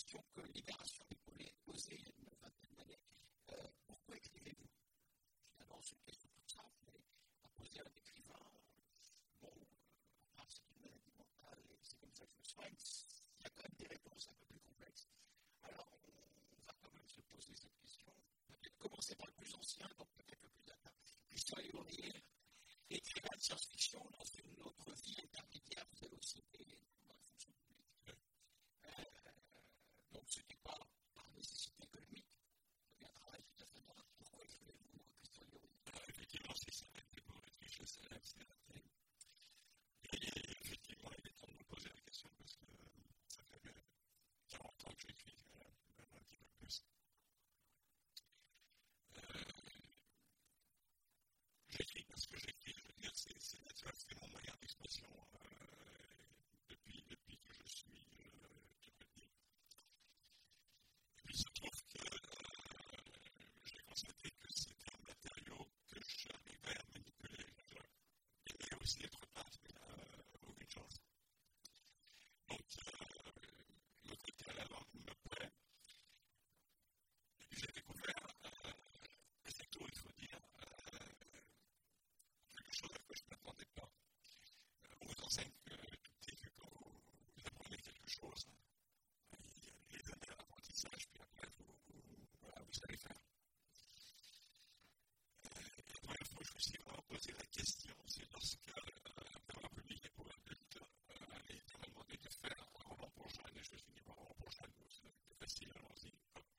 question que Libération m'ait posée il y a une vingtaine d'années. Pourquoi écrivez-vous? Finalement, c'est une question toute simple, mais à poser à un écrivain, c'est une maladie mentale et c'est comme ça que je me soigne. Il y a quand même des réponses un peu plus complexes. Alors, on va quand même se poser cette question. Peut-être commencer par le plus ancien, donc peut-être le plus datant. Christian Lévrier, écrivain de science-fiction dans une autre vie intermédiaire, vous avez aussi été dans la fonction publique. Donc, ce n'est pas par nécessité économique, c'est un travail tout à fait bien. Pourquoi écrivez-vous, Christian Lévrier? Effectivement, c'est ça, pour être riche, c'est la et effectivement, il est temps de me poser la question parce que ça fait 40 ans que j'écris, même un petit peu plus. J'écris parce que j'écris, je veux dire, c'est naturel, c'est mon moyen d'expression depuis que je suis tout petit. Et puis il se trouve que j'ai constaté que c'était un matériau que j'arrivais à manipuler. Et aussi être peintre, aucune chance. Donc, le côté à la langue me plaît. Et puis j'ai découvert, assez tôt, il faut dire, quelque chose à quoi je ne m'attendais pas. On vous enseigne tout petit que quand vous apprenez quelque chose, il y a les années d'apprentissage, puis après, vous savez faire. Et la première fois que je me suis vraiment posé la question, c'est lorsque, après avoir publié pour adulte, les gens m'ont demandé de faire un roman pour jeunes, et je me suis dit, un roman pour jeunes, c'est facile, allons-y.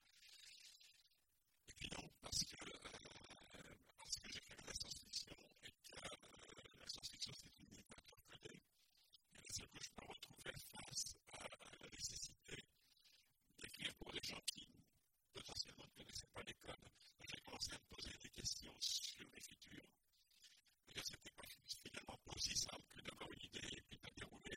Et puis non, parce que j'écrivais de la science-fiction, et que la science-fiction, c'est une littérature codée, et la seule que je me retrouvais face à la nécessité d'écrire pour des gens qui potentiellement ne connaissaient pas les codes. Donc j'ai commencé à me poser des questions sur l'écriture. Et c'était pas finalement pas aussi simple que d'avoir une idée et puis de dérouler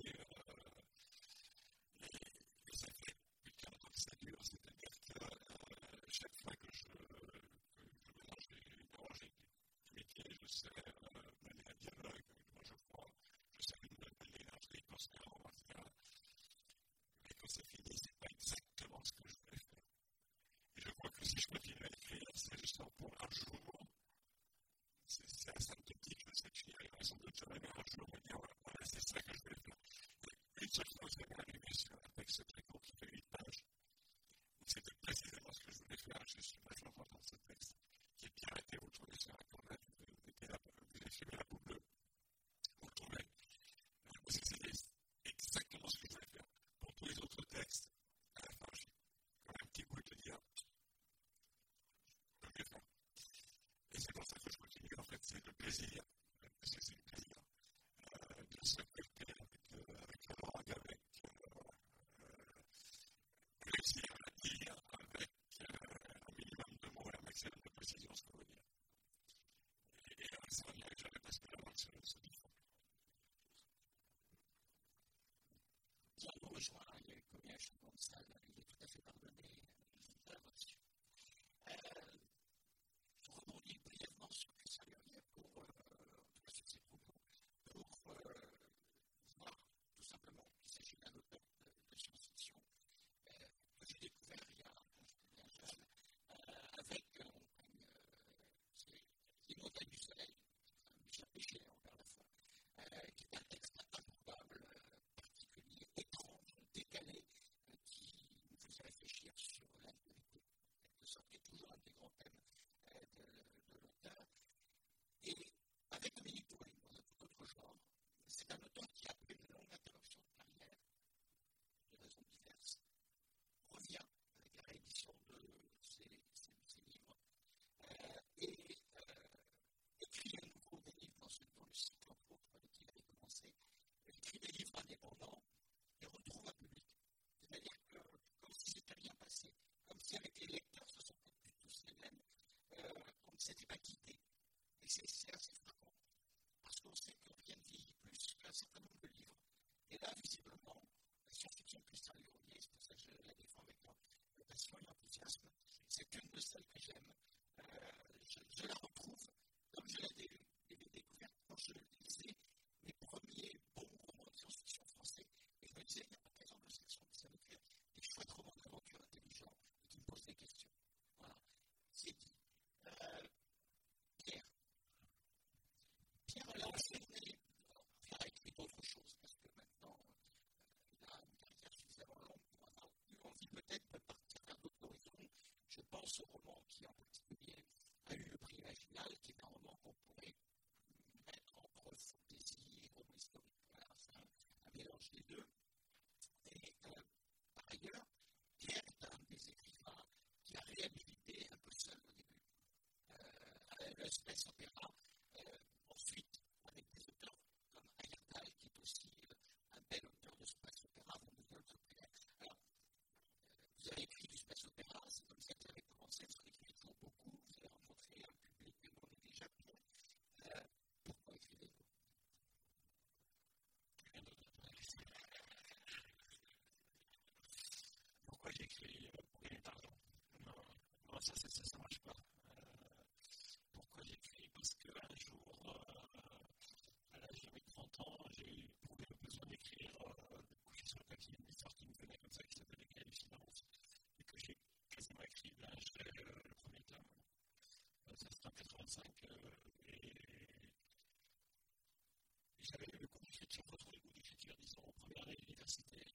les effets. Puis quand ça dure, c'est-à-dire que chaque fois que je mélange des métiers, je sais mener un dialogue, moi je crois, je sais mener un truc constamment, etc. Mais quand c'est fini, c'est pas exactement ce que je voulais faire. Et je crois que si je continue à écrire, c'est justement pour un jour, c'est assez symptomatique, je sais que j'y arriverai sans doute jamais, mais un jour, on va dire, voilà, c'est ça que je voulais faire. Une seule fois, je m'est arrivé sur un texte très court qui fait 8 pages. C'était précisément ce que je voulais faire. Je suis vachement content de ce texte, qui est bien arrêté, vous le trouvez sur Internet, vous écrivez la boucle, vous le trouvez. Parce que c'était exactement ce que je voulais faire. Pour tous les autres textes, à la fin, j'ai comme un petit goût de dire, je peux mieux faire. Et c'est pour ça que je continue. En fait, c'est le plaisir, parce que c'est le plaisir de se connecter avec la langue, avec réussir à dire avec un minimum de mots et un maximum de précision ce qu'on veut dire. Et ça, on n'y arrive jamais parce que la langue se défend. Bien, nous rejoint, il y a eu combien de choses comme ça, il est tout à fait pardonné, très reçu. Je rebondis brièvement sur Christian Lévrier pour, en tout cas sur ses propos, pour voir tout simplement qu'il s'agit d'un auteur de science-fiction que j'ai découvert il y a, quand j'étais bien jeune, avec Les Montagnes du Soleil, Michel Péché encore la fois, qui est un texte improbable, particulier, étrange, décalé, qui nous faisait réfléchir sur l'intimité, en quelque sorte, qui est toujours un des grands thèmes de l'auteur. Et avec Dominique Touring, dans un tout autre genre, c'est un auteur qui, après une longue interruption de carrière, de raisons diverses, revient avec la réédition de ses livres et écrit un nouveau des livres dans le cycle en cours avec qui il avait commencé, écrit des livres indépendants et retrouve un public. C'est-à-dire que, comme si c'était rien passé, comme si avec les lecteurs ce sont plus tous les mêmes, on ne s'était pas quitté. Et c'est assez frappant, parce qu'on sait que rien ne vieillit plus qu'un certain nombre de livres. Et là, visiblement, la science-fiction de Christian Lévrier, c'est pour ça que je la défends avec passion et enthousiasme, c'est une de celles que j'aime. Je la retrouve comme je l'avais découverte quand je lisais mes premiers bons romans de science-fiction français. Et je me disais, il n'y a pas de raison de section, ça veut dire des chouettes romans d'aventure. dans ce roman qui en particulier a eu le prix Imaginal, qui est un roman qu'on pourrait mettre entre fantaisie et roman historique. Voilà, c'est un mélange des deux. Et par ailleurs, Pierre est un des écrivains qui a réhabilité un peu seul au début. Le space opéra, ensuite, avec des auteurs comme Ayerdal, qui est aussi un bel auteur de space opéra, dont nous allons se plaire. Alors, vous avez écrit du space opéra, c'est comme ça que vous avez commencé, vous écrivez toujours beaucoup, vous avez rencontré un public non négligeable. Pourquoi écrivez-vous? Pourquoi j'écris pour gagner de l'argent? Non, ça marche pas. Pourquoi j'écris? Parce qu'un jour, à l'âge de mes 30 ans, j'ai éprouvé le besoin d'écrire, de coucher sur le papier une histoire qui me venait comme ça, qui s'appelle Les Cahiers du silence, et que j'ai quasiment écrit le premier tome. Ça c'était en 85, et j'avais eu le goût d'écriture, retrouvé le goût d'écriture, disons, en première année de l'université,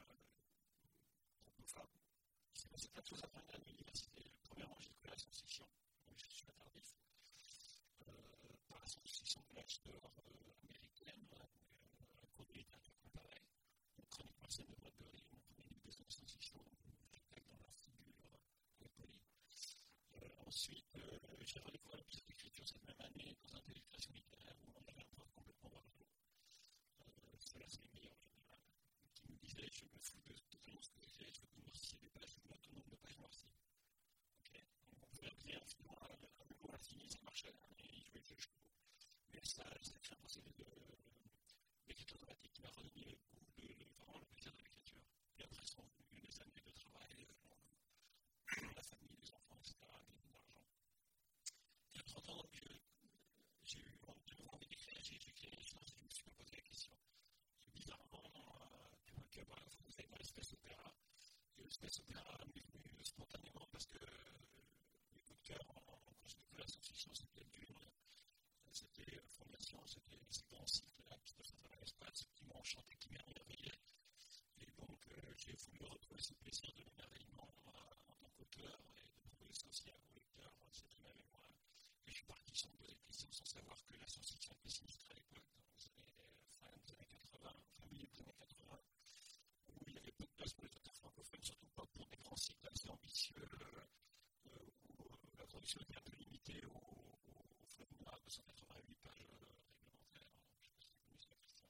enfin, il s'est passé plein de choses à première année de l'université. Premièrement, j'ai découvert la science-fiction, donc je suis attardif par la science-fiction de l'âge d'or américaine, un cours de littérature comparée, une chronique martienne de Bradbury, mon premier livre de science-fiction, j'étais dans leur figure poli. Ensuite, j'ai redécouvert la piste d'écriture cette même année dans un atelier de création littéraire où on avait un prof complètement barjo. Cela, c'est les meilleurs en général, qui nous disait je me fous de totalement ce que j'ai fait, je veux que vous noirciez les pages, je veux le nombre de pages noircies. Okay. On pouvait appeler un film à mémoire fini, ça marchait, et il jouait le jeu. Mais ça crée un procédé d'écriture dramatique qui m'a redonné le goût, vraiment le plaisir de l'écriture. Et après, sont venues des années de travail, la famille, les enfants, etc., gagner de l'argent. Et à 30 ans, donc, j'ai eu envie d'écrire, j'ai écrit, je me suis pas posé la question. Bizarrement, tu vas voir la photo faite dans l'espace opéra. Et l'espace opéra m'est venu spontanément parce que mes coups de cœur, quand j'ai découvert la science-fiction, c'était Dune, c'était Fondation, c'était ces grands cycles-là qui se passent à travers l'espace, qui m'ont enchanté, qui m'émerveillé. Et donc, j'ai voulu retrouver ce plaisir de l'émerveillement en tant qu'auteur et de prouver ça aussi aux lecteurs, cette même et moi. Et je suis parti sans me poser de questions, sans savoir que la science-fiction était sinistre à l'époque, dans les fin des années 80, fin milieu des années 80, où il y avait peu de place pour les auteurs francophones, surtout pas pour des grands cycles assez ambitieux, où la production était un peu limitée au format de 288 pages réglementaires. Je ne sais pas si vous connaissez la question.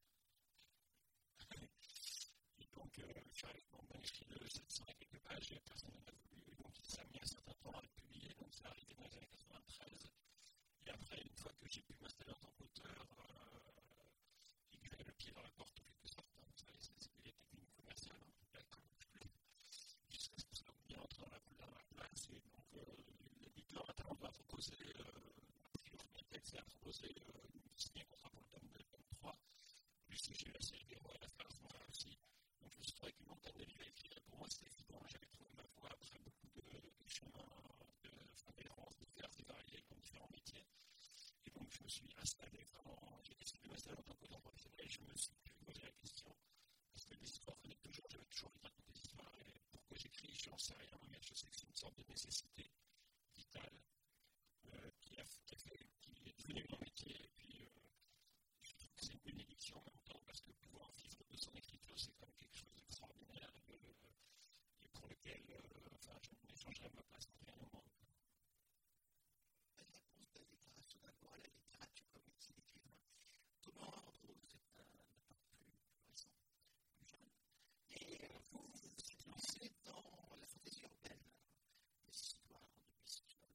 Et donc, je suis avec mon manuscrit de 700 et quelques pages, et personne n'en a voulu. Donc, ça a mis un certain temps à être publié, donc ça arrivé dans les années 93. Et après, une fois que j'ai pu m'installer en tant qu'auteur, et que j'avais le pied dans la porte en quelque sorte, vous savez, c'est les techniques commerciales, jusqu'à ce que ça bien entre dans la place. Et donc, l'éditeur m'a proposé, a priori, mes textes, a proposé de signer un contrat pour le tome 2 et le tome 3, puisque j'ai eu la série des rois à la fin à ce moment-là aussi. Donc, je me suis trouvé avec une montagne de livres à écrire. Pour moi, c'était évident. J'avais trouvé ma voie après beaucoup de chemins d'errance, diverses et variées dans différents métiers. Et donc, je me suis installé vraiment, j'ai décidé de m'installer en tant qu'auteur professionnel et je me suis posé la question, est-ce que les histoires venaient toujours? J'avais toujours envie de raconter des histoires et pourquoi j'écris, je n'en sais rien, mais je sais que c'est une sorte de nécessité vitale qui est devenue mon métier. Et puis, je trouve que c'est une bénédiction en même temps parce que pouvoir vivre de son écriture, c'est quand même quelque chose d'extraordinaire et pour lequel je n'échangerai ma place en rien au monde. Une réponse de la littérature d'abord à la littérature comme métier d'écrivain. Thomas Andrews est un auteur plus récent, plus jeune. Et vous êtes lancé dans la fantaisie urbaine, des histoires de bestioles,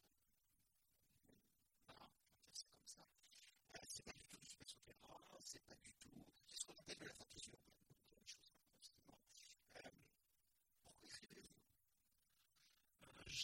voilà, on va dire ça comme ça. C'est pas du tout du space opéra, c'est pas du tout ce qu'on appelle de la fantaisie urbaine, pour dire les choses justement. Pourquoi écrivez-vous?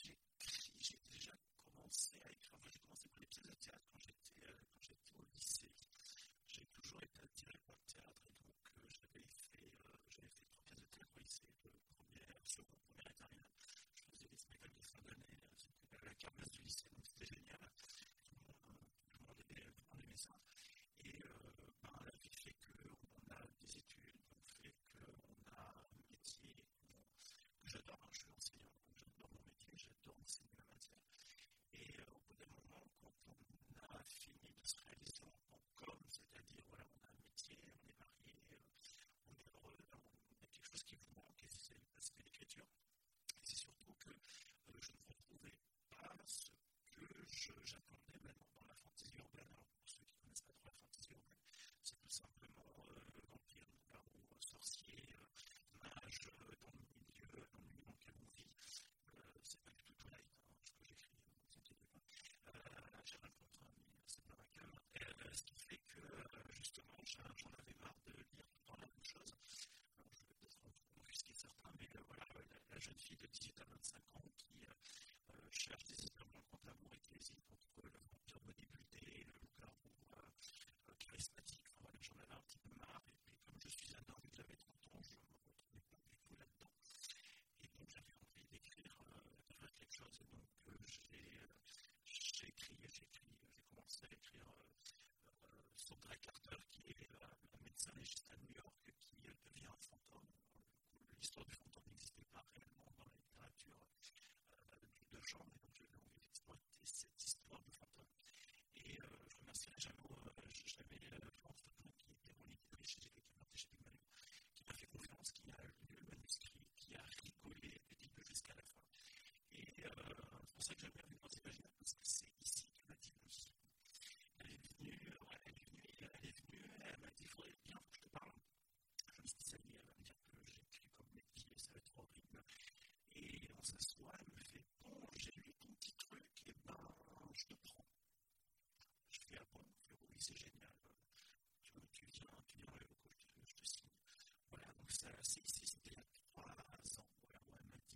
d'écrire sur Greg Carter, qui est un médecin légiste à New York, qui devient un fantôme. L'histoire du fantôme n'existait pas réellement dans la littérature de genre, et donc j'avais envie d'exploiter cette histoire de fantôme. Et je remercie Jeannot, j'avais Florence Totin, qui était mon éditrice chez GK, qui m'a chez Pygmalion, qui m'a fait confiance, qui a lu le manuscrit, qui a rigolé du début jusqu'à la fin. Et c'est pour ça que j'aime bien Vivre imaginaire, parce que c'est ici qu'elle m'a dit oui. Elle est venue, elle m'a dit il faudrait bien que je te parle. Je me suis dit ça y est, elle va me dire que j'écris comme métier, ça va être horrible. Et on s'assoit, elle me fait bon, j'ai lu ton petit truc, et ben je te prends. Je fais ah bon, oui, c'est génial. Tu viens à l'Eloco, je te signe. Voilà, donc ça, c'était il y a 3 ans. Voilà, où elle m'a dit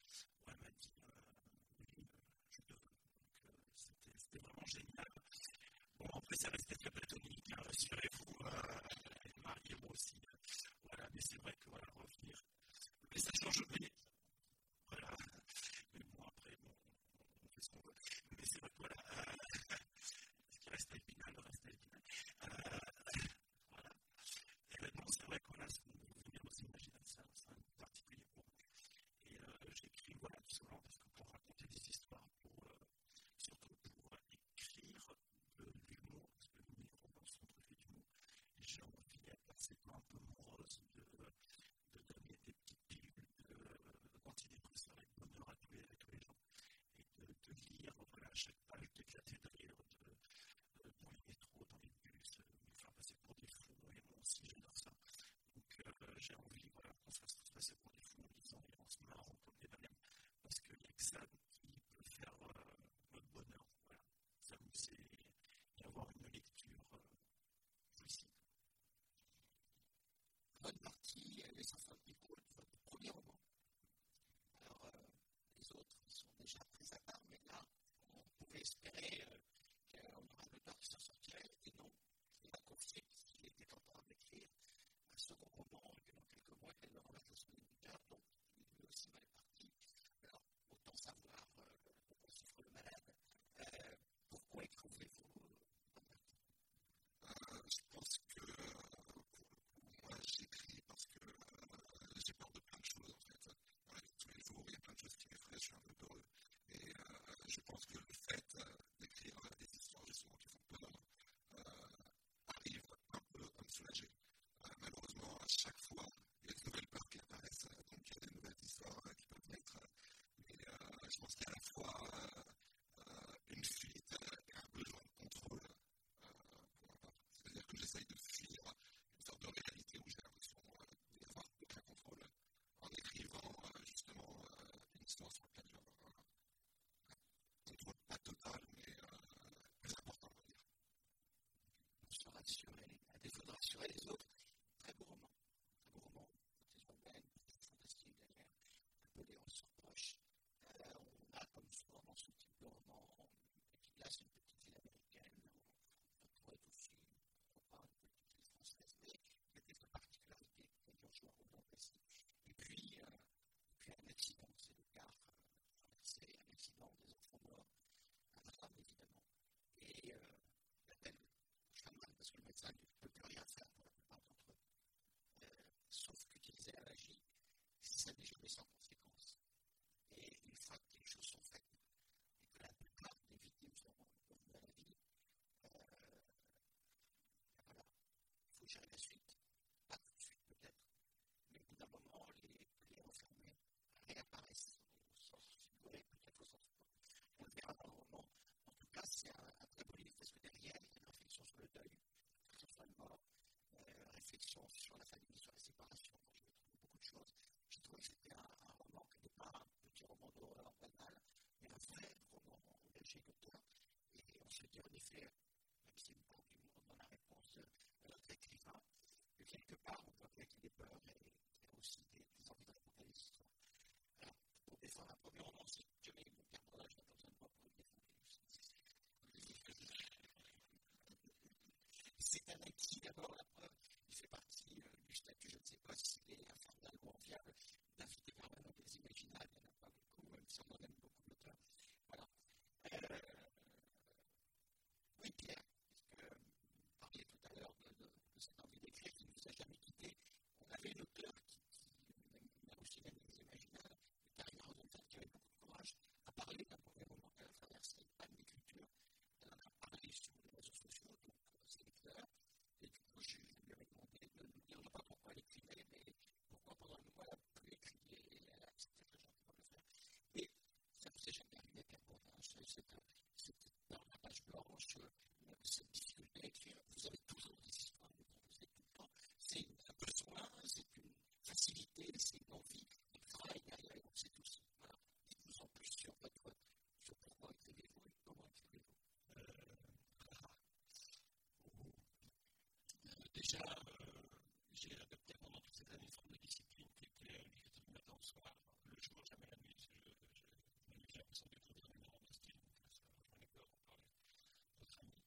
oui, je te veux. Donc c'était vraiment génial. Bon, après, ça restait très platonique, hein, rassurez-vous, Marie et moi aussi. Voilà, mais c'est vrai que voilà, revenir. Mais ça change, mais voilà. Mais bon, après, bon, on fait ce qu'on veut. Mais c'est vrai que voilà, ce qui reste à Épinal, reste à Épinal. Voilà. Et maintenant, c'est vrai qu'on a ce venir aux imaginaires, c'est un particulier pour moi. Et j'écris, voilà, tout simplement parce que pour raconter des histoires, surtout pour écrire de l'humour, parce que mes romans sont truffés d'humour, et j'ai envie d'être assez un peu morose, de donner des petites pilules d'antidépresseurs et de bonheur à tous les gens, et de lire, voilà, à chaque page d'éclater de rire, dans les métros, dans les bus, me faire passer pour des fous, et moi aussi j'adore ça. Donc j'ai envie, voilà, qu'on se fasse passer pour des fous en lisant et en se marrant comme des baleines, parce qu'il n'y a que ça qui peut faire notre bonheur, voilà, s'amuser et avoir une lecture jouissive. Bonne partie, les enfants de Nico, votre premier roman. Alors, les autres sont déjà très à part, mais là, on pouvait espérer qu'on aura le temps qui s'en sortirait, et non, il a confié qu'il était en train d'écrire un second roman, et que dans quelques mois, qu'elle le remette au second éditeur, donc il est aussi mal parti. Alors, autant savoir pourquoi souffre le malade. Pourquoi écrivez-vous Je pense que moi j'écris parce que j'ai peur de plein de choses en fait. Dans la vie de tous les jours, il y a plein de choses qui m'effraient, je suis un peu peureux. Et je pense que le fait d'écrire des histoires justement qui font peur arrive un peu à me soulager. Malheureusement, à chaque fois, il y a de nouvelles peurs qui apparaissent, donc il y a des nouvelles histoires qui peuvent naître. Mais je pense qu'il y a à la fois une fuite et un besoin de contrôle pour ma part. C'est-à-dire que j'essaye de fuir une sorte de réalité où j'ai l'impression d'avoir aucun contrôle en écrivant justement une histoire sur laquelle j'ai un contrôle pas total, mais plus important, on va dire. Pour se rassurer, à défaut de rassurer les autres, très beau roman, c'est urbaine, c'est fantastique d'ailleurs, un peu les ressorts proches. On a comme souvent dans ce type de roman, là c'est une petite ville américaine, on pourrait aussi, pourquoi pas, une petite ville française, mais il y a quelques particularités qui ont joué un rôle précis. Et puis un accident, c'est le cas traversé, un accident, des enfants morts, un drame évidemment. Et l'appel chaman, parce que le médecin ne peut plus rien faire pour la plupart d'entre eux. Sauf qu'utiliser la magie, ça n'est jamais sans conséquence. Et une fois que les choses sont faites, et que la plupart des victimes sont revenues à la vie, voilà, il faut gérer la suite. Pas tout de suite peut-être, mais au bout d'un moment, les enfermés réapparaissent au sens figuré, peut-être au sens propre. On le verra dans le roman. En tout cas, c'est un très beau livre parce que derrière, il y a une réflexion sur le deuil, que ce soit le mort, réflexion sur la famille, sur la séparation. J'ai trouvé beaucoup de choses. J'ai trouvé que c'était un roman qui n'était pas un petit roman d'horreur banal, mais un vrai roman engagé d'auteur. Et on se dit en effet, même s'il y a une part d'humour dans la réponse de notre écrivain, que quelque part, on voit bien qu'il y a des peurs et qu'il y a aussi des envies de raconter des histoires. Alors, pour défendre un premier roman, si jamais mon personnage n'a pas besoin de moi pour le défendre. C'est un acquis d'abord, la preuve. Il fait partie du statut, je ne sais pas s'il est infernal ou enviable, d'invité permanent des imaginables. Il n'y en a pas beaucoup, même si on en aime beaucoup l'auteur. Voilà. Oui, Pierre. déjà, j'ai adopté pendant toutes ces années une forme de discipline qui était l'écriture du matin au soir, le jour, jamais la nuit. J'ai l'impression d'être totalement dans mon style, donc ça rejoint les peurs, on parlait de votre ami.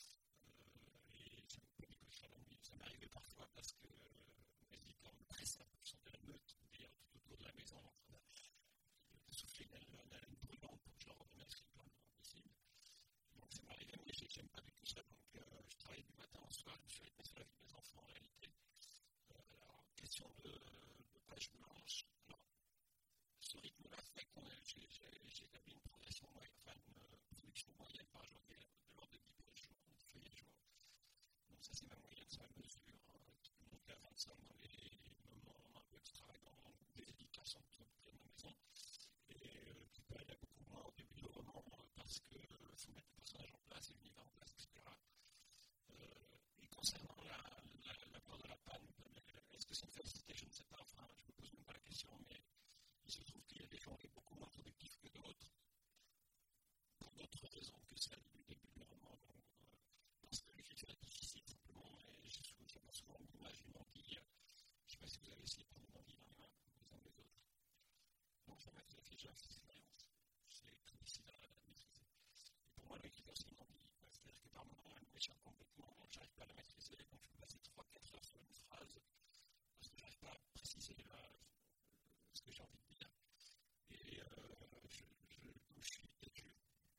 Et ça me permet que je sois la nuit. Ça m'arrivait parfois parce que mes éditeurs me pressaient, je sentais la meute, d'ailleurs, tout autour de la maison, en train de souffler une haleine brûlante pour que je leur ordonne le plus rapidement possible. Donc ça m'arrivait, mais j'aime pas du tout ça. Donc je travaillais du matin au soir, je me suis rythmé sur la vie de mes enfants en réalité. Alors, question de page blanche. Alors, ce rythme-là fait que j'ai établi une progression moyenne, enfin une production moyenne par jour de l'ordre de 10 pages jour, 10 feuillets jour. Donc ça c'est ma moyenne, c'est ma mesure qui peut monter à 25 dans les moments un peu extravagants où les éditeurs sont trop près de ma maison. Et qui peut aller beaucoup moins au début du roman parce qu'il faut mettre les personnages en place et l'univers en place, etc. Et concernant la peur de la panne, est-ce que c'est une félicité? Je ne sais pas. Enfin, je ne me pose même pas la question, mais il se trouve qu'il y a des gens beaucoup moins productifs que d'autres, pour d'autres raisons que celles du début du roman. Donc, parce que l'écriture est difficile, simplement, et je vois souvent l'image d'une anguille. Je ne sais pas si vous avez essayé de prendre une anguille dans les mains, les uns ou les autres. Donc, je vais mettre déjà cette expérience. C'est très difficile à maîtriser. Et pour moi, l'écriture, c'est une envie. C'est-à-dire que par moments, elle m'échappe complètement, je n'arrive pas à la maîtriser, donc je peux passer 3-4 heures sur une phrase, parce que je n'arrive pas à préciser ce que j'ai envie de dire. Et comme je suis têtu,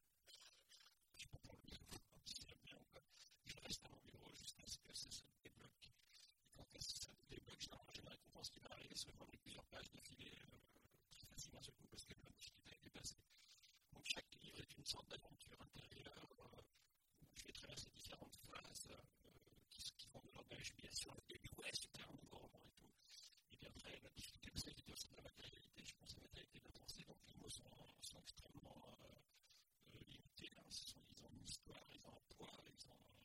je peux pas le dire, si j'aime bien ou pas, je reste à mon bureau jusqu'à ce que ça se débloque. Et quand ça se débloque, j'ai une récompense qui va arriver sur plusieurs pages d'affilée très facilement d'un seul coup, parce que la difficulté est dépassée. Donc chaque livre est une sorte d'aventure intérieure où je vais traverser différentes phases qui vont de l'ordre de la jubilation. Au début, ouais, super, un nouveau roman et tout. Et puis après, la difficulté de l'écriture, c'est de la matérialité. Je pense à la matérialité de la pensée. Donc les mots sont extrêmement limités. Hein. Ils ont une histoire, ils ont un poids, il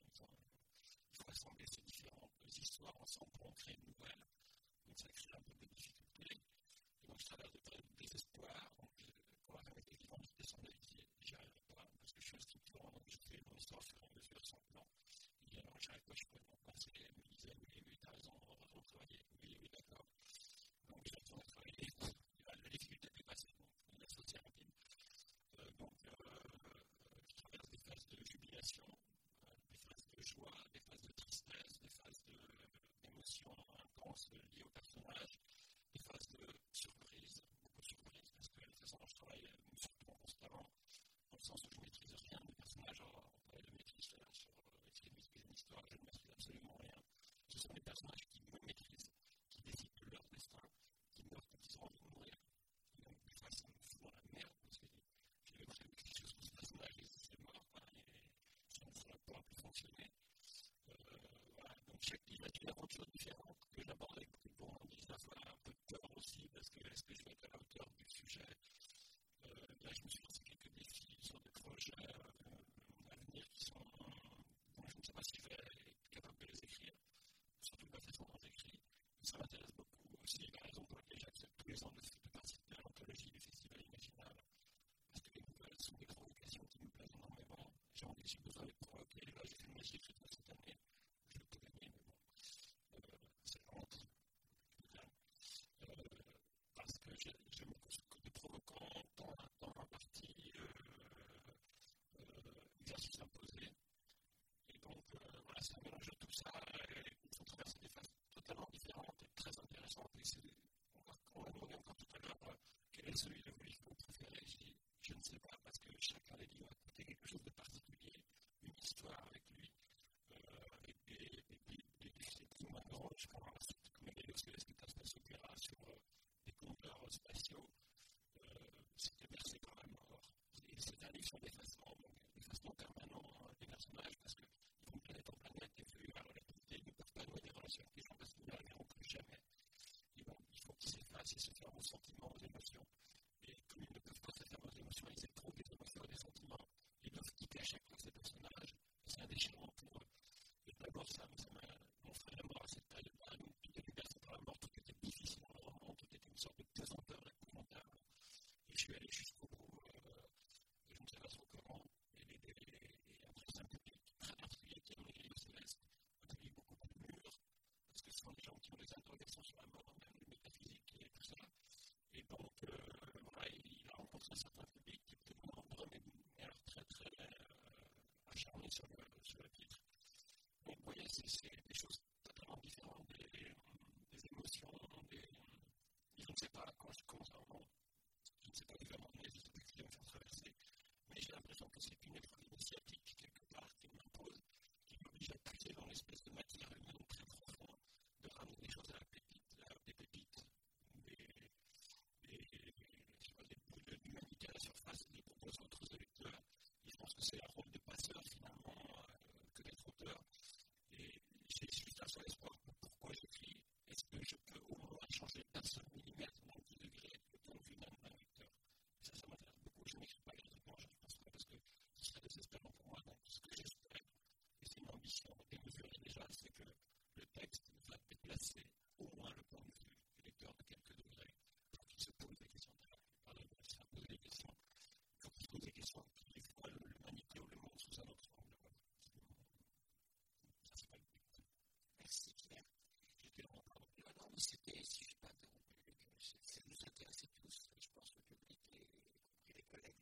faut assembler ces différentes histoires ensemble pour en créer une nouvelle. Donc ça crée un peu de difficulté. Et donc je traverse des périodes de désespoir. Donc quand la femme était vivante, j'étais sans héritier. J'y arriverai pas parce que je suis un scripteur, donc je fais mon histoire sur une mesure sans plan. Et alors j'arrive pas, je peux m'en passer. Elle me disait oui, t'as raison, on va retravailler. Oui, d'accord. Donc j'ai besoin de travailler. La difficulté est passée, donc il est assez rapide. Donc je traverse des phases de jubilation, des phases de joie, des phases de tristesse, des phases d'émotions intenses liées au personnage, des phases de surprise, beaucoup de surprises, parce que la façon dont je travaille me surprend constamment, dans le sens où je ne maîtrise rien des personnages. Alors, on parlait de maîtrise sur essayer de maîtriser une histoire, je ne maîtrise absolument rien. Ce sont des personnages qui me maîtrisent, qui décident de leur destin, qui meurent quand ils ont envie de mourir. Et donc, des fois, ça me fout dans la merde, parce que j'ai l'impression que quelque chose qui se passe dans la vie, c'est mort, et ça ne pourra pas plus fonctionner. Voilà. Donc, chaque livre est une aventure différente que j'aborde avec beaucoup de gourmandise, à la fois un peu de peur aussi, parce que est-ce que je vais être à la hauteur du sujet? Là, je me suis lancé quelques défis sur des projets à venir qui sont. Bon, je ne sais pas si je vais être capable de les écrire, surtout de la façon dont j'écris. Ça m'intéresse beaucoup aussi, la raison pour laquelle j'accepte tous les ans de participer à l'anthologie du Festival Imaginal, parce que les nouvelles sont des provocations qui me plaisent énormément. J'ai besoin de les provoquer. Là, j'ai fait une magie écrite cette année. Je l'ai pas gagné, mais bon, c'est honte. Parce que j'aime beaucoup ce côté provoquant dans ma partie exercice imposé. Et donc, voilà, c'est un mélange de tout ça. Il faut traverser des phases totalement différentes et très intéressantes. Et on m'a demandé encore tout à l'heure quel est celui de vos livres préférés. Je ne sais pas, parce que chacun des livres a apporté quelque chose de particulier, une histoire avec lui, avec des descriptions marrantes, comme Helios, l'espace opéra sur des compteurs spatiaux. C'était versé quand même mort. Et c'est un livre sur l'effacement permanent des personnages, parce qu'ils vont de planète en planète, et vu la relativité, ils ne peuvent pas nouer des relations avec les gens parce qu'ils ne n'arriveront plus jamais. Et donc, il faut qu'ils s'effacent et se ferment aux sentiments, aux émotions. Et comme ils ne peuvent pas se fermer aux émotions, ils éprouvent des émotions et des sentiments. Ils doivent quitter à chaque fois ces personnages. C'est un déchirement pour eux. Et d'abord, mon frère est mort à cette période-là, donc il était bercé par la mort, tout était difficile dans le roman, tout était une sorte de pesanteur épouvantable. Et je suis allé jusqu'au bout, je ne sais pas trop comment, c'est des choses totalement différentes, des émotions, je ne sais pas, quand je commence à je ne sais pas vraiment les obstacles qui vont me faire traverser, mais j'ai l'impression que c'est une épreuve initiatique quelque part qui m'impose, qui m'oblige à puiser dans l'espèce de matière humaine très profonde, de ramener des choses à la pépite, des pépites, je sais pas, des bouts d'humanité à la surface et les propose aux autres lecteurs. Et je pense que c'est un rôle de passeur finalement que d'être auteur. Et j'ai juste un seul espoir pour pourquoi j'écris. Est-ce que je peux au moins changer d'un seul millimètre, d'un petit degré, le point de vue d'un lecteur? Et ça m'intéresse beaucoup. Je n'écris pas gratuitement, je ne pense pas, parce que ce serait désespérant pour moi. Donc, ce que j'espère, et c'est une ambition démesurée déjà, c'est que le texte va déplacer au moins le point de vue du lecteur de quelques degrés pour qu'il se pose des questions. Pardon, il se pose des questions. Pour qu'il se pose des questions qui voient l'humanité ou le monde sous un autre angle. Ça, c'est pas le but. Merci Pierre. J'étais vraiment pas rempli. Non, mais c'était, si je n'ai pas interrompu, ça nous intéressait tous, je pense, le public et les collègues.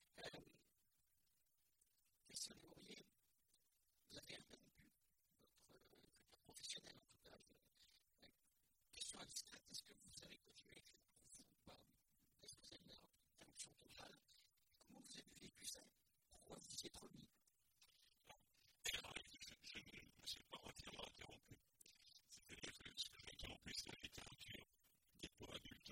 Christian Laurier, vous avez interrompu votre culture professionnelle, en tout cas. Question abstraite, est-ce que vous avez continué à écrire pour vous ou pas? Est-ce que vous avez une traduction totale? Comment vous avez vécu ça? Pourquoi vous y êtes remis? Je ne me suis pas entièrement interrompu. C'est-à-dire que ce que j'ai interrompu, c'est la littérature des pour adultes.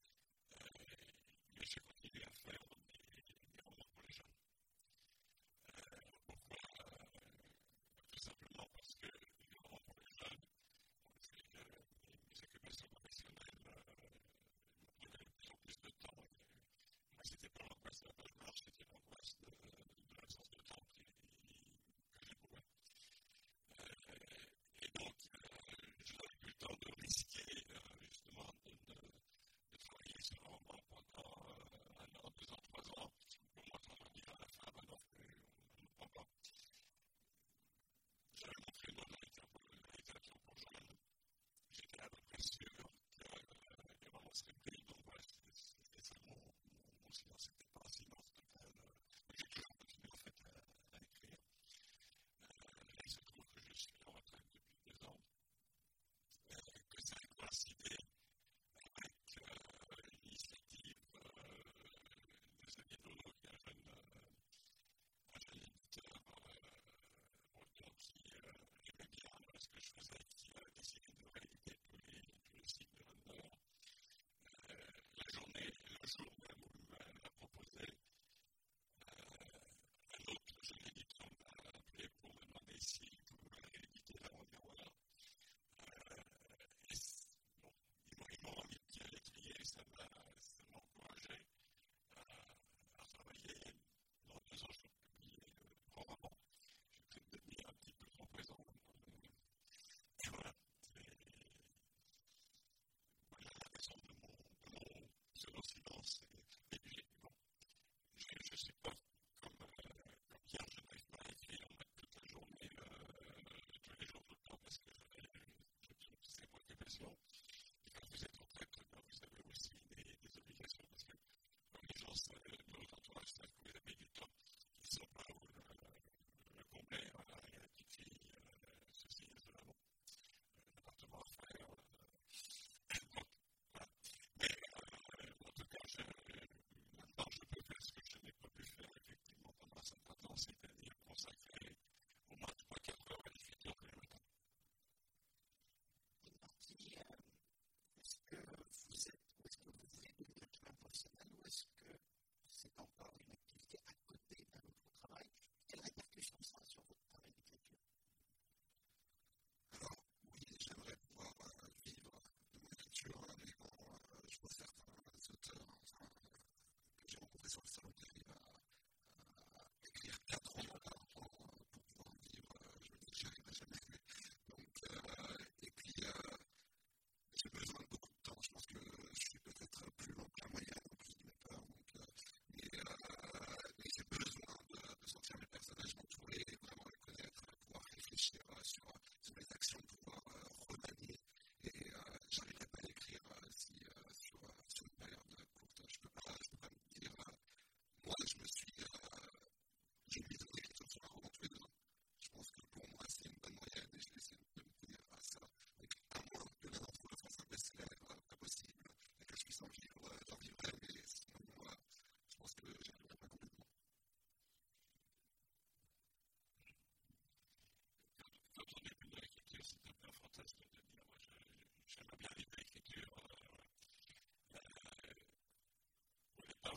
Mais j'ai continué à faire des romans pour les jeunes. Pourquoi? Tout simplement parce que les romans pour les jeunes, on sait que mes occupations professionnelles me prenaient de plus en plus de temps. Moi, c'était pas l'angoisse de la page blanche, c'était l'angoisse de l'absence de temps qui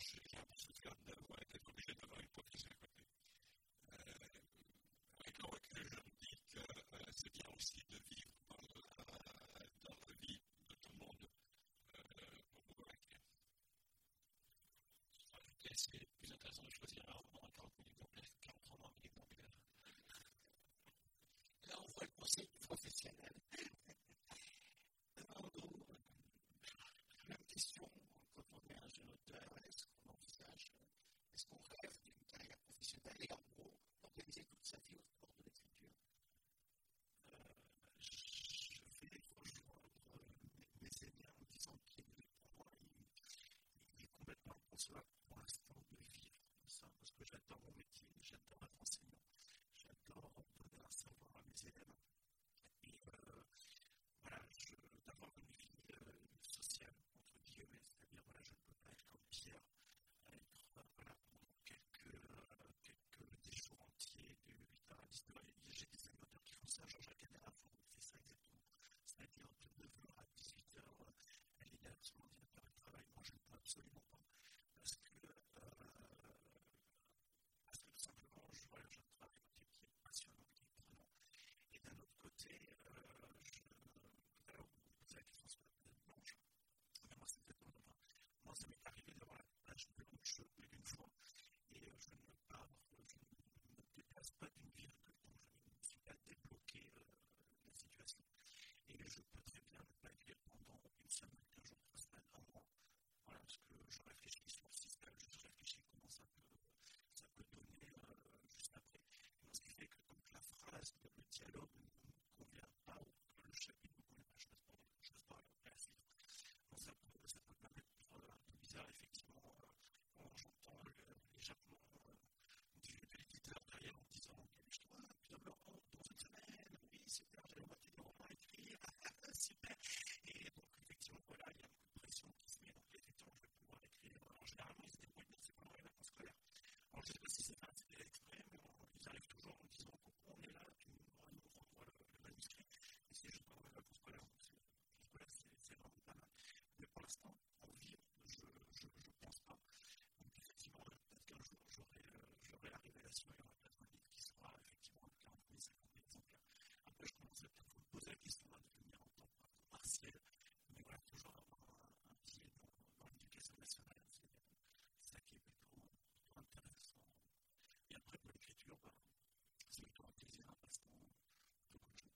j'ai un peu souffert d'être obligé d'avoir une prothèse à côté. Avec le recul, je me dis que c'est bien aussi de vivre dans la vie de tout le monde pour pouvoir acquérir. C'est plus intéressant de choisir un roman à 40 000 exemplaires qu'un roman à 1000 exemplaires. Là, on voit le conseil du professionnel. Même question, quand on est un jeune auteur, est-ce qu'on envisage, est-ce qu'on rêve d'une carrière professionnelle et en gros, organiser toute sa vie autour de l'écriture? Je vais rejoindre mes aînés en disant qu'il pour moi, il est complètement impossible pour l'instant de vivre comme ça, parce que j'adore mon métier, j'adore être enseignant, j'adore donner un savoir à mes élèves. Et voilà, d'avoir une vie sociale, entre guillemets, c'est-à-dire, voilà, je ne peux pas être comme Pierre, être voilà, pendant des jours entiers, de 8h à 10h. J'ai des animateurs qui font ça, Jean-Jacques Adela fait ça exactement. C'est-à-dire de 9h à 18h, elle est là sur l'ordinateur, elle travaille. Moi, je ne peux absolument pas. Parce que tout simplement, voilà, je travaille un métier qui est passionnant, qui est prenant. Et d'un autre côté, alors, vous avez question sur la planète blanche. Mais moi, c'est peut-être moi, ça m'est arrivé d'avoir la page blanche plus d'une fois. Et je ne me déplace pas d'une ville que je ne suis pas débloqué la situation. Et je peux très bien ne pas écrire pendant une semaine, 15 jours, 3 semaines, un mois. Voilà, parce que je réfléchis sur le système, je réfléchis comment ça peut donner juste après. Et donc, ce qui fait que donc, la phrase, le dialogue ne me convient pas, ou que le chapitre ne me convient pas, je passe par la suite. Donc, ça peut paraître un peu bizarre, effectivement, quand j'entends l'échappement de l'éditeur derrière en disant calme-toi, Pierre Laurent, dans une semaine, oui, super, j'ai la moitié du roman à écrire, super. Et donc, effectivement, voilà, il y a beaucoup de pression qui se met. Donc, effectivement, je vais pouvoir écrire. Alors, généralement, ils se débrouillent, mais c'est pendant les vacances scolaires. Alors, je ne sais pas si c'est fait exprès, mais ils arrivent toujours en disant coucou, on est là, tu nous rendre le manuscrit. Et c'est juste pendant les vacances scolaires. C'est vraiment pas mal. Mais pour l'instant, en vivre, je pense pas. Donc, effectivement, peut-être qu'un jour, j'aurai la révélation, il y aura peut-être un livre qui sera effectivement à 40 000, 50 000 exemplaires. Après, je commencerai peut-être à me poser la question de devenir en temps partiel. Mais voilà, toujours avoir un pied dans l'éducation nationale, c'est ça qui est plutôt intéressant. Et après, pour l'écriture, c'est plutôt un plaisir, un passe-temps, plutôt qu'autre chose.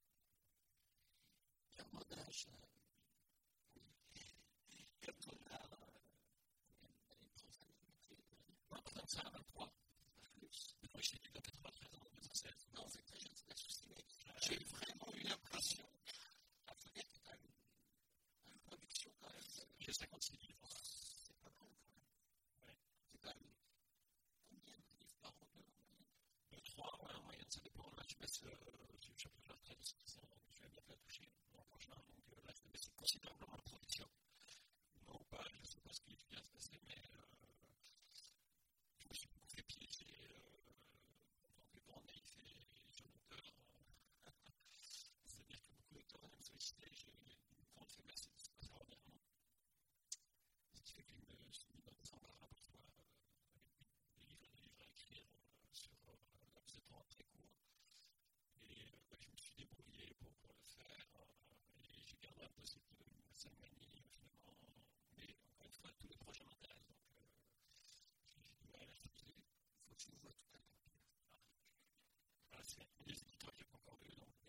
Pierre Monage, oui. Quel qu'on a une trentaine d'années, 25, 23, plus. Moi, je suis du 93 ans, 2016. Non, c'est très jeune, c'est pas souci, mais j'ai vraiment eu l'impression, après, que tu as une production quand même. J'ai 56 livres. C'est pas mal quand même. Ouais. C'est quand même combien de livres par an en moyenne? 3, ouais, en moyenne, ça dépend. Là, je baisse le chapitre de la retraite, je vais bientôt la toucher l'an prochain. Donc là, je vais baisser considérablement la production. Non, pas, je ne sais pas ce qui vient de se passer, mais je me suis beaucoup fait piéger en tant que grand naïf et jeune auteur. C'est-à-dire que beaucoup d'auteurs viennent me solliciter, j'ai une grande faiblesse, c'est de se passer ordinairement. Ce qui fait que je me suis mis dans des embarras parfois avec des livres à écrire sur un laps de temps très court. Et je me suis débrouillé pour le faire. Et j'ai gardé un peu cette manie finalement. Mais encore une fois, tous les projets m'intéressent. Donc j'ai du mal à stabiliser. Il faut que tu nous vois tout à l'heure. Voilà, c'est les éditeurs qui n'ont pas encore vu, donc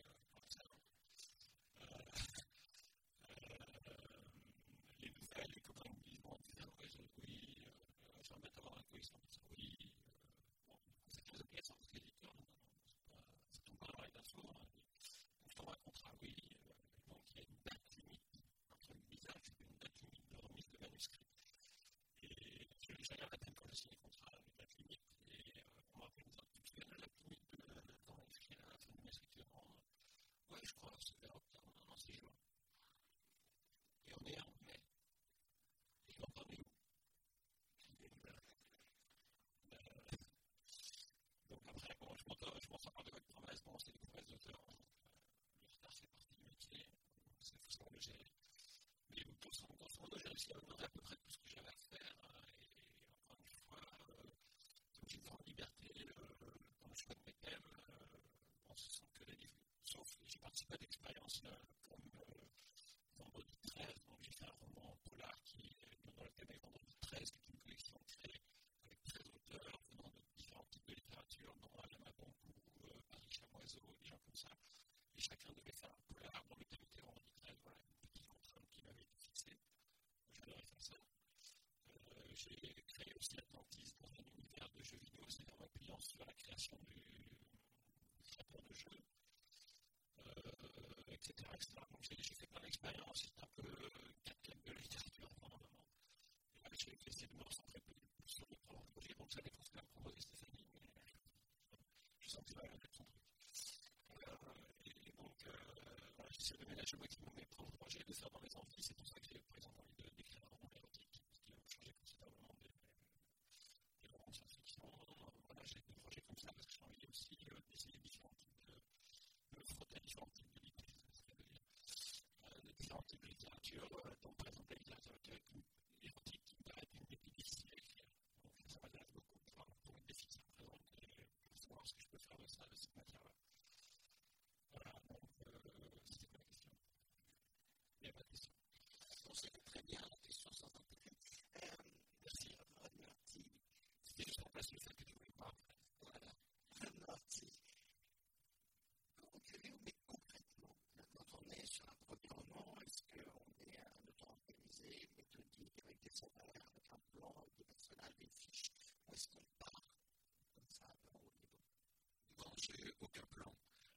les nouvelles, les copains me disent bon, tu fais un réseau, oui, je vais remettre à voir un quiz, oui. Bon, c'est très intéressant parce que l'éditeur, ça tombe pas dans l'oreille d'un sourd. Donc, je t'envoie un contrat, oui. Donc, il y a une date limite, un truc bizarre, c'est une date limite de remise de manuscrit. Et je regarde la peine quand je signe le contrat avec date limite. Et on m'a appris une sorte de la date limite de manuscrit à la fin de mes écriture. Ouais, je crois, c'est vers octobre, non, c'est juin. Et on est en mai. Et on en est où? pas d'expérience comme Vendredi 13. Donc j'ai fait un roman polar dans le thème Vendredi 13, qui est une collection avec 13 auteurs venant de différents types de littérature, dont Alain Mabon ou Paris Chamoiseau, des gens comme ça. Et chacun devait faire un polar dans le thème était Vendredi 13. Voilà une petite contrainte qui m'avait été fixée. J'adorais faire ça. J'ai créé aussi Atlantis dans un univers de jeux vidéo, c'est-à-dire en m'appuyant sur la création du créateur de jeux, etc., etc. Donc j'ai fait plein d'expériences, c'est un peu quatrième de la littérature normalement. Et là, j'ai essayé de me recentrer plus sur mes propres projets, donc ça dépend ce qu'elle a proposé Stéphanie, mais je sens que ça va être son truc. Et donc, voilà, j'essaie de ménager au maximum mes propres projets, de faire dans les envies, c'est pour ça que j'ai par exemple envie d'écrire un roman érotique, ce qui va changer considérablement des romans de science-fiction. Voilà, j'ai des projets comme ça parce que j'ai envie aussi d'essayer différents types de frotter à différents types de différents types de littérature, donc par exemple la littérature érotique qui me paraît une des plus difficiles à écrire. Donc ça m'intéresse beaucoup pour une défi qui se présente et pour savoir ce que je peux faire de ça, de cette matière-là. Voilà, donc c'était quoi la question? Il n'y a pas de question. Donc c'était très bien la question sans intérêt. Merci, merci. C'était juste en place le fait que tu voulais voir après. Voilà, merci. Mais concrètement, quand on est sur un premier roman, est-ce qu'on est un auteur organisé, méthodique, avec des horaires, avec un plan, avec des personnages, des fiches, ou est-ce qu'on part comme ça au niveau? Non, j'ai aucun plan.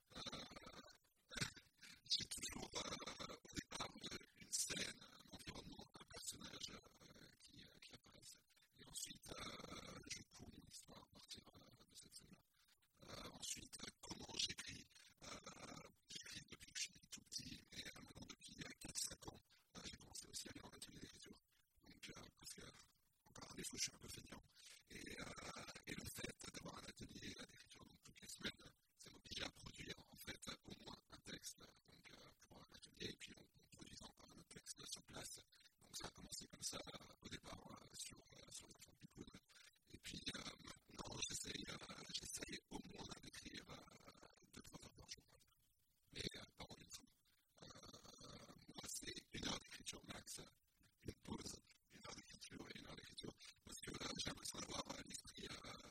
J'ai toujours au départ une scène, un environnement, un personnage qui apparaissent. Et ensuite, je cours mon histoire à partir de cette scène-là. Ensuite, comment j'écris. J'écris depuis que je suis tout petit, mais maintenant depuis 4-5 ans, j'ai commencé aussi à aller en atelier d'écriture. Donc, parce que, encore un défaut, je suis un peu feignant. Et le fait d'avoir un atelier d'écriture donc, toutes les semaines, ça m'oblige à produire en fait au moins un texte donc, pour l'atelier et puis en produisant encore un autre texte sur place. Donc ça a commencé comme ça au départ sur les enfants de Picoud. Et puis maintenant j'essaye au moins d'écrire 2-3 heures par jour. Mais pas en une fois. Moi c'est 1 heure d'écriture max, une pause, 1 heure d'écriture et 1 heure d'écriture. Parce que j'ai l'impression d'avoir l'esprit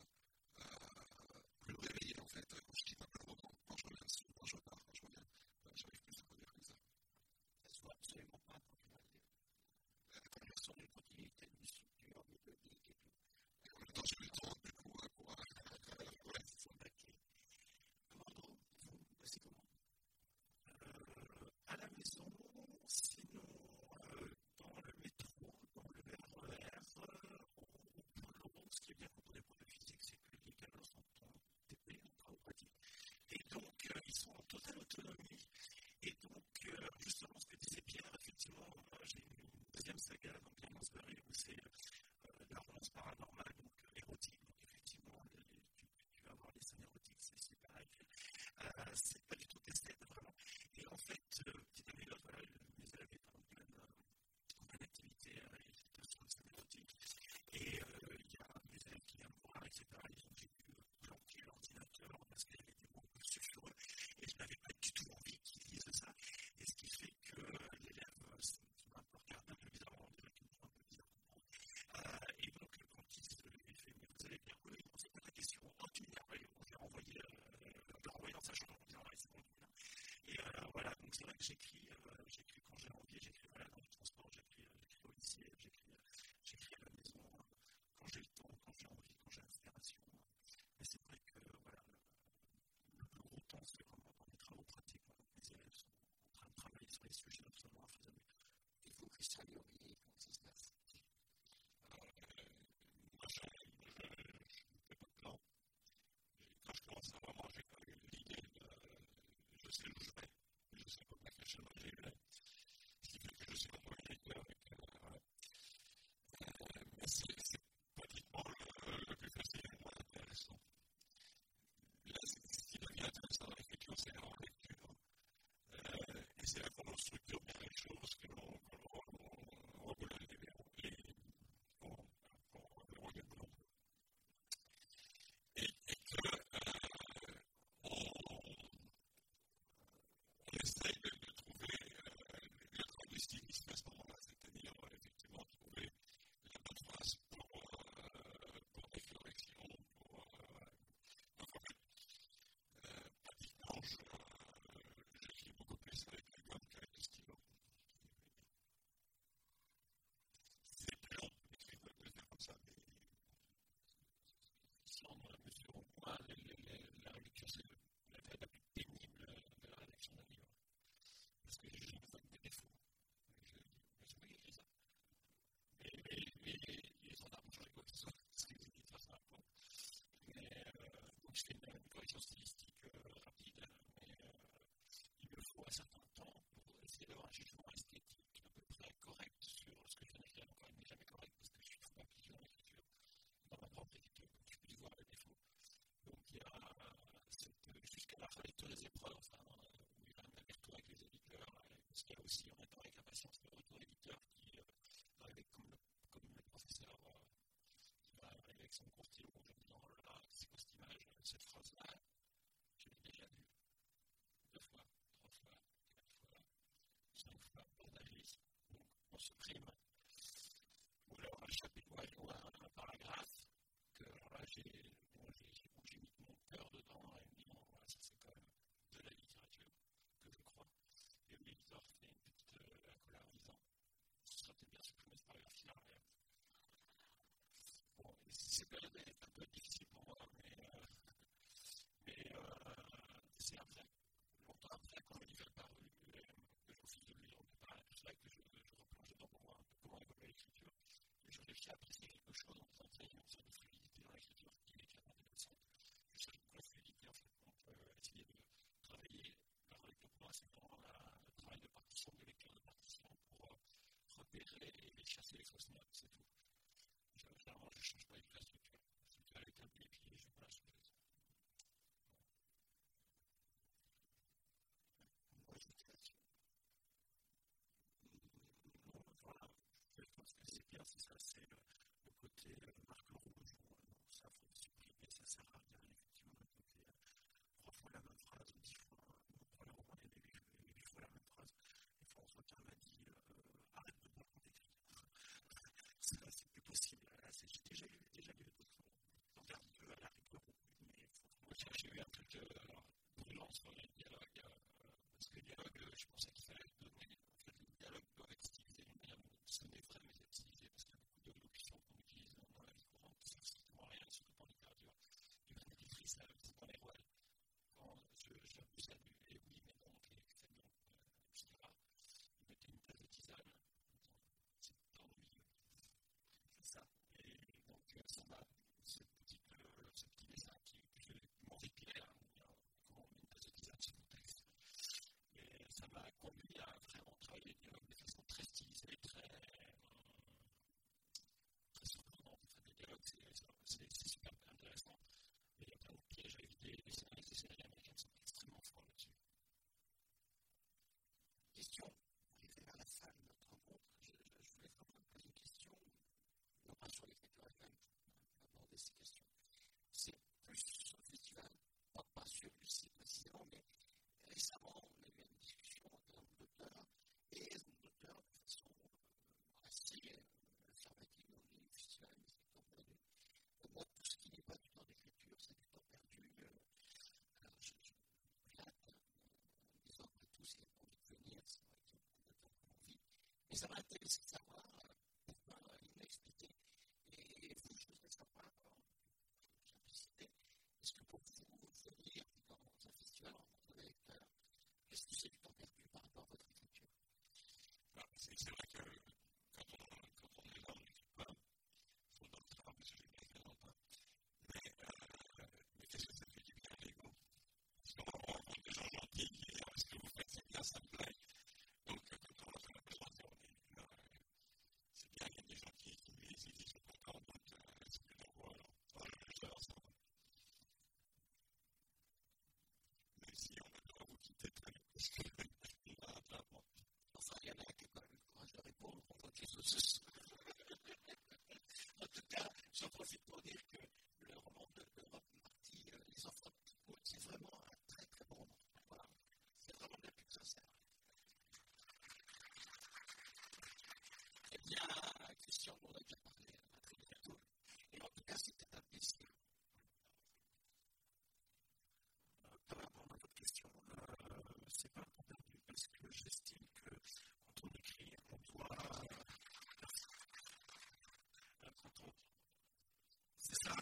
plus réveillé en fait quand je quitte un peu le roman, quand je reviens dessus, quand je repars, quand je reviens, j'arrive plus à produire comme ça. Ça se voit absolument pas quand tu vas lire. Quand je sens une continuité, une structure méthodique et tout. Et en même temps, j'ai eu le temps du coup pour ouais, il faut baquer. Comment vous bossez comment? À la maison, sinon dans le métro, dans le RER, au boulot, ce qui est bien quand on est pour le physique, c'est que les canaux sont en TP, en travaux pratiques. Et donc, ils sont en totale autonomie. Et donc, justement, ce que disait Pierre, effectivement, j'ai une deuxième saga, donc la Lansbury, où c'est la romance paranormale, donc érotique. Donc, effectivement, tu vas avoir des scènes érotiques, c'est pareil. C'est pas du tout testé, vraiment. Et en fait, petite anecdote, voilà, mes élèves étaient en pleine activité sur le scène érotique. Et il y a des élèves qui viennent me voir, etc. Ils ont dû planquer l'ordinateur parce qu'elle était beaucoup sulfureux. Et je n'avais pas du tout envie qu'ils disent ça. Et ce qui fait que l'élève m'a un peu regardé un peu bizarrement, on dirait qu'il me prend un peu bizarrement. Et donc, quand il fait, mais vous allez bien, oui, c'est quoi la question? Oh, tu m'énerves, on l'a renvoyé dans sa chambre en disant, ouais, c'est bon, tout bien. Et voilà, donc c'est vrai que j'écris quand j'ai envie, j'écris voilà, dans le transport, j'écris au lycée, j'écris à la maison, quand j'ai le temps, quand j'ai envie, quand j'ai l'inspiration. Mais c'est vrai que voilà, le plus gros temps, c'est vraiment dans les travaux pratiques. Donc mes élèves sont en train de travailler sur les sujets absolument infaisables. Il faut que ça lui comment ça se passe? moi je ne fais pas de plan. Quand je commence un roman, j'ai pas eu l'idée je sais où je vais, je sais pas à quel chemin j'y vais. Ce qui fait que je suis un peu lecteur mais c'est pratiquement le plus facile et le moins intéressant. Là, ce qui devient intéressant dans l'écriture, c'est la relecture. Et c'est là qu'on structure bien les choses, que l'on recolle les qu'on regarde de l'ombre. Et que on essaie y a aussi, on attend avec impatience le retour éditeur qui arrive comme le professeur qui va arriver avec son court stylo en disant oh là là, c'est quoi cette image, cette phrase-là, je l'ai déjà vue 2 fois, 3 fois, 4 fois, 5 fois, bordaliste. Donc on supprime. Ou alors un chapitre ou un paragraphe que alors là j'ai mis mon cœur dedans et me dit non, voilà, ça c'est quand même de la littérature que je crois. Et l'éditeur fait une petite accolade en disant ce sera peut-être bien supprimé ce paragraphe final. Bon, ces périodes est un peu difficile pour moi, mais c'est après, longtemps après, quand le livre est paru, que je refuse de le lire au départ, et tout ça, que je replonge dedans pour voir un peu comment évolue l'écriture. Et je réussis à apprécier quelque chose en faisant ça, une sorte de fluidité dans l'écriture qui est clairement intéressante. Je sais que la fluidité, en fait, on peut essayer de travailler la relecture pour moi, c'est vraiment le travail de partition, de lecture de partition pour repérer et chasser les fausses notes, c'est tout. Généralement, je ne change pas la structure. La structure est établie et puis je ne vais pas la changer. Moi, je dirais non, voilà, je pense que c'est bien, c'est ça, c'est le côté marque rouge, non, ça, il faut le supprimer, ça sert à rien, effectivement, le côté 3 fois la même phrase, 10 fois, pour le roman, il y a 8 fois la même phrase, et François Carl m'a dit arrête de boire quand t'écris. C'est plus possible, j'ai déjà lu d'autres regarde à la rigueur, mais moi j'ai eu un truc brûlant sur les dialogues, parce que le dialogue, je pensais qu'il fallait donner, en fait, le dialogue doit être stylisé d'une manière où ce n'est vrai, mais c'est stylisé, parce qu'il y a beaucoup de locutions qu'on utilise dans la vie courante, qui ne servent strictement à rien, surtout en littérature. Du même éditrice, c'est dans les rôles. Quand j'abuse à lui, et oui, mais donc, et c'est donc, etc. Il mettait une tasse de tisane, c'est dans le milieu. C'est ça. Et donc, ça m'a, ce petit dessin qui m'horripilait, comment on met une tasse de tisane sur mon texte. Et ça m'a conduit à vraiment travailler les dialogues de façon très stylisée, très surprenante. En fait, les dialogues, c'est super intéressant. Mais il y a plein de pièges à éviter. Les scénaristes des séries américaines sont extrêmement forts là-dessus. Question. Arrivé à la fin de notre rencontre, je voulais vraiment poser une question, non pas sur l'écriture elle-même, on va aborder ces questions. C'est plus sur le festival, pas sur Lucie précisément, mais récemment, on a eu une discussion entre un nombre d'auteurs et un nombre d'auteurs de façon assez affirmative dans le festival, mais c'est du temps perdu. Moi, tout ce qui n'est pas du temps d'écriture, c'est du temps perdu. Alors, je regrette en disant que tous ils ont envie de venir, c'est vrai qu'ils ont beaucoup de temps pour envie, mais ça m'a intéressé de savoir pourquoi ils m'ont expliqué. Et vous, je voudrais savoir, simplicité, est-ce que pour vous, venir dans un festival rencontrer des lecteurs, est-ce que c'est du temps perdu par rapport à votre écriture? C'est vrai que quand on est là, on n'écrit pas, il faut dans le travail, parce que j'ai bien fait longtemps. Mais qu'est-ce que ça fait du bien à l'ego? Parce qu'on rencontre des gens gentils qui disent est-ce que vous faites, c'est bien, ça me plaît. Donc, quand on a besoin de dire c'est bien, il y a des gens qui me disent ils sont contents, donc c'est plutôt beau alors. J'adore ça. Mais si on doit vous quitter très vite, parce que il va attraper. Enfin, il y en a qui ont quand même le courage de répondre pour votre question. En tout cas, j'en profite pour dire que le roman de Rob Marty, Les enfants de Picoult, c'est vraiment un très très bon roman. Voilà. C'est vraiment de la pub sincère. Eh bien, Christian, on a déjà parlé à très bientôt. Et en tout cas, c'était un plaisir. Par rapport à votre question, c'est pas un temps perdu parce que j'estime que quand on écrit, on doit. C'est ça.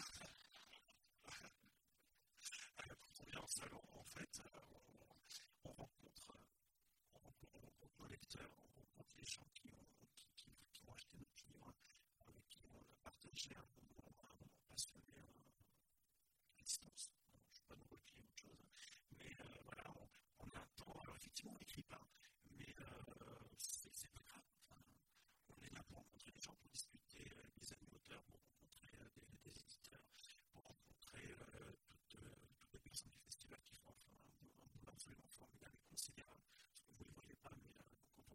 Quand on vient en salon, en fait, on rencontre nos lecteurs, on rencontre les gens qui ont acheté notre livre, avec qui on a partagé un moment passionné à distance. Je ne vais pas nous replier autre chose, mais voilà, on a un temps. Alors effectivement, on n'écrit pas, mais c'est pas grave. Enfin, on est là pour rencontrer des gens, pour discuter avec des amis auteurs, pour rencontrer des éditeurs, pour rencontrer toutes les personnes du festival qui font un boulot absolument formidable et considérable. Parce que vous ne le voyez pas, mais donc on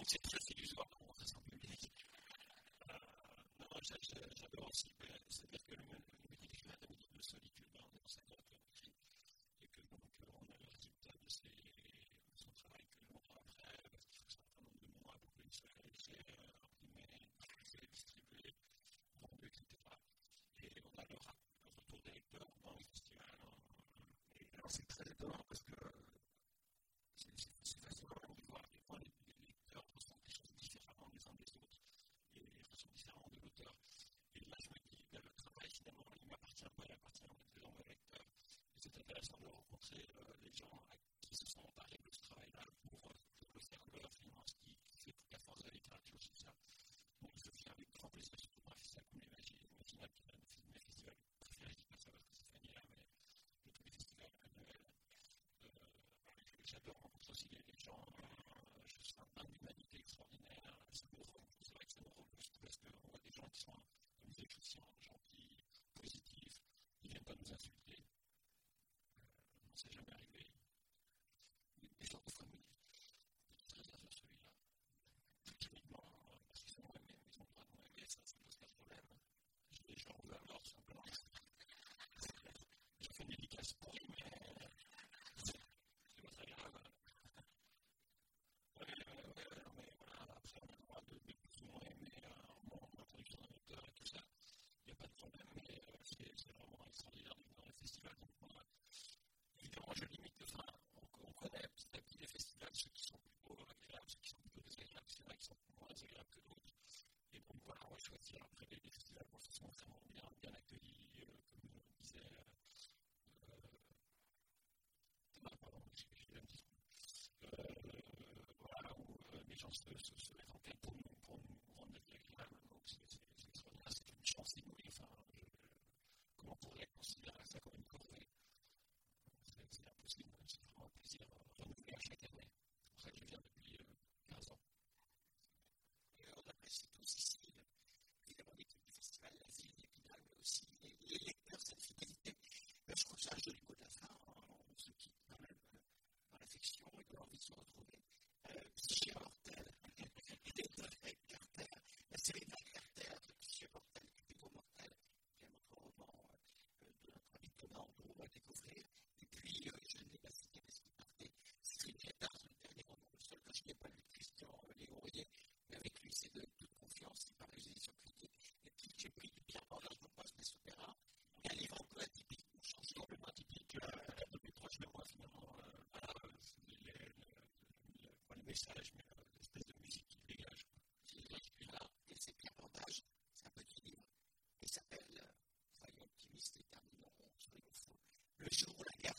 c'est très illusoire de montrer son public. Non, j'adore aussi, c'est-à-dire que le métier d'écrivain est un métier de solitude, on est enseignant écrit, et que donc on a le résultat de son travail que l'on a après, parce qu'il faut un certain nombre de mois pour qu'il soit réalisé, imprimé, distribué, vendu, etc. Et on a le retour des lecteurs dans les festivals. Et alors c'est très étonnant parce que c'est facilement de voir à quel point les lecteurs ressentent des choses différemment les uns des autres et ressentent différemment de l'auteur. Et là, je me dis, le travail, finalement, il ne m'appartient pas, il appartient aux lecteurs. Et c'est intéressant de rencontrer les gens qui se sont emparés de ce travail-là pour le faire leur, finalement, ce qui fait toute la force de la littérature, c'est ça. Donc, je fais avec grand plaisir, surtout pour un festival comme l'Imaginal, qui est un de mes festivals préférés, je ne dis pas ça parce que c'est Fania, mais de tous les festivals annuels. J'adore rencontrer aussi les gens, je suis un d'humanité extraordinaire, c'est vrai que ça me rebooste parce qu'on voit des gens qui sont comme des chrétiens, des gens qui positifs, qui ne viennent pas nous insulter. On ne s'est jamais arrivé. Des gens de fois me disent, c'est très bien celui-là. Tout timidement, parce qu'ils sont moins aimés, ils ont le droit de moins aimer, ça pose pas de problème. J'ai des gens ou alors tout simplement. J'ai fait une dédicace pourrie, mais c'est pas très grave. Mais voilà, après on a le droit de plus ou moins aimer un monde, un produit d'un auteur et tout ça. Il n'y a pas de problème, mais c'est vraiment extraordinaire de voir les festivals. Donc, moi, évidemment, je limite, enfin, on connaît petit à petit les festivals, ceux qui sont plutôt agréables, ceux qui sont plutôt désagréables, c'est vrai qu'ils sont moins agréables que d'autres. Et donc, voilà, on va choisir après les festivals qui sont vraiment bien accueillis, comme on disait. Pardon, j'ai un petit voilà, où les gens se mettent en tête pour nous rendre la vie agréable. Donc, c'est extraordinaire, c'est une chance inouïe. Enfin, comment on pourrait considérer ça comme une corvée? C'est impossible, c'est vraiment un plaisir renouvelé à chaque année. C'est pour ça que je viens depuis 15 ans. Et on apprécie tous ici, évidemment, l'équipe du festival, la ville d'Épinal, mais aussi les lecteurs, cette fidélité. Je trouve ça un joli mot de la fin. On se quitte quand même dans l'affection et dans l'envie de se retrouver. Psyché mortel, et Carter, la série de Carter, Psyché mortel, Cupidon mortel, qui est un autre roman de notre ami Thomas Andrew à découvrir. Et puis, je ne l'ai pas cité parce qu'il partait, c'est Greta, le dernier roman, le seul que je n'ai pas lu, Christian Léourier, mais avec lui, c'est de toute confiance, il parle des éditions critiques. Et puis, j'ai pris du bien pendant le poste des opéras, et un livre un peu atypique, ou changé complètement atypique, depuis 3 mois finalement, pas le message, mais l'espèce de musique qui dégage. Et puis là, et c'est Pierre Bordage, c'est un petit livre, qui s'appelle, soyons optimistes et terminons, soyons fous, le jour où la guerre